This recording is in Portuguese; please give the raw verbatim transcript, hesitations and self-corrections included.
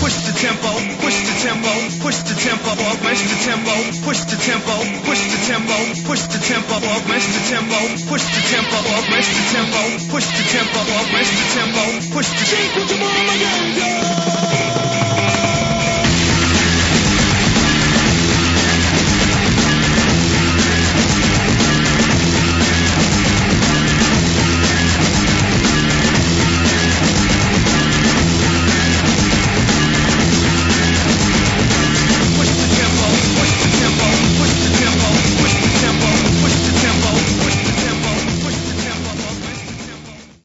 push the tempo, push the tempo, push the tempo, augment the tempo, push the tempo, push the tempo, push the tempo, augment the tempo, push the tempo, augment the tempo, push the tempo, augment the tempo, push the tempo.